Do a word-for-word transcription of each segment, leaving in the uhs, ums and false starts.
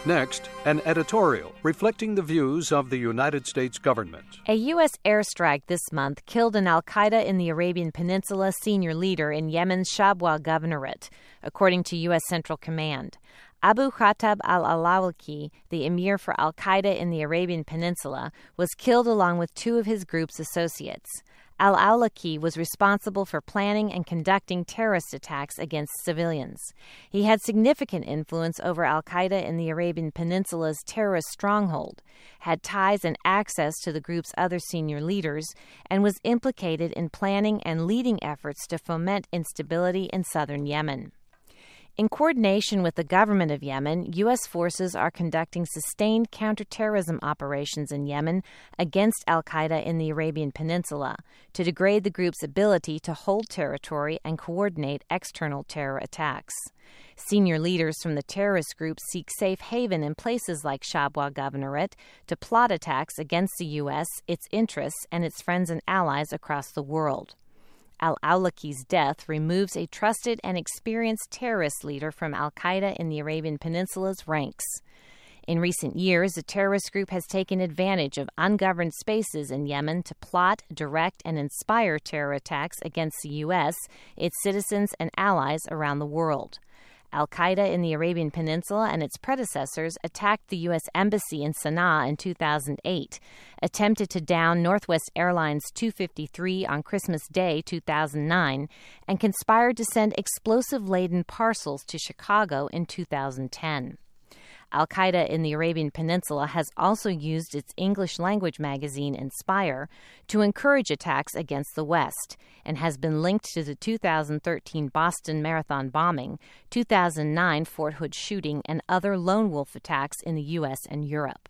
Next, an editorial reflecting the views of the United States government. A U S airstrike this month killed an al-Qaeda in the Arabian Peninsula senior leader in Yemen's Shabwa Governorate, according to U S Central Command. Abu Khattab al-Awlaki, the emir for al-Qaeda in the Arabian Peninsula, was killed along with two of his group's associates. Al-Awlaki was responsible for planning and conducting terrorist attacks against civilians. He had significant influence over al-Qaeda in the Arabian Peninsula's terrorist stronghold, had ties and access to the group's other senior leaders, and was implicated in planning and leading efforts to foment instability in southern Yemen. In coordination with the government of Yemen, U S forces are conducting sustained counterterrorism operations in Yemen against al-Qaeda in the Arabian Peninsula to degrade the group's ability to hold territory and coordinate external terror attacks. Senior leaders from the terrorist group seek safe haven in places like Shabwa Governorate to plot attacks against the U S, its interests, and its friends and allies across the world. Al-Awlaki's death removes a trusted and experienced terrorist leader from al-Qaeda in the Arabian Peninsula's ranks. In recent years, the terrorist group has taken advantage of ungoverned spaces in Yemen to plot, direct, and inspire terror attacks against the U S, its citizens, and allies around the world. Al-Qaeda in the Arabian Peninsula and its predecessors attacked the U S Embassy in Sana'a in two thousand eight, attempted to down Northwest Airlines two fifty-three on Christmas Day two thousand nine, and conspired to send explosive-laden parcels to Chicago in two thousand ten. Al-Qaeda in the Arabian Peninsula has also used its English-language magazine Inspire to encourage attacks against the West and has been linked to the two thousand thirteen Boston Marathon bombing, two thousand nine Fort Hood shooting, and other lone wolf attacks in the U S and Europe.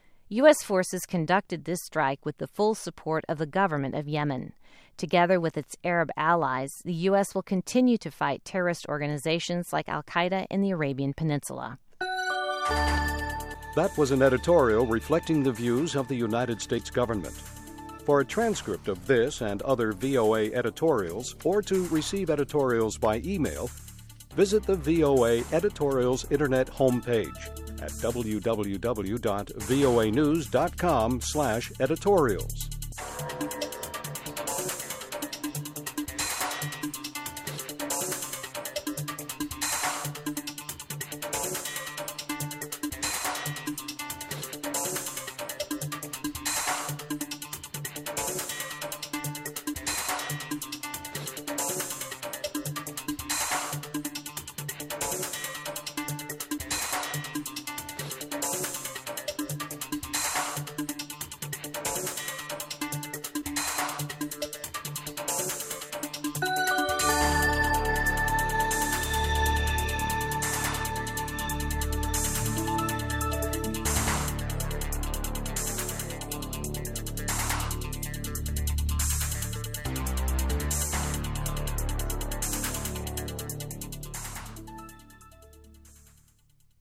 U S forces conducted this strike with the full support of the government of Yemen. Together with its Arab allies, the U S will continue to fight terrorist organizations like al-Qaeda in the Arabian Peninsula. That was an editorial reflecting the views of the United States government. For a transcript of this and other V O A editorials, or to receive editorials by email, visit the V O A Editorials Internet homepage at w w w dot voa news dot com slash editorials.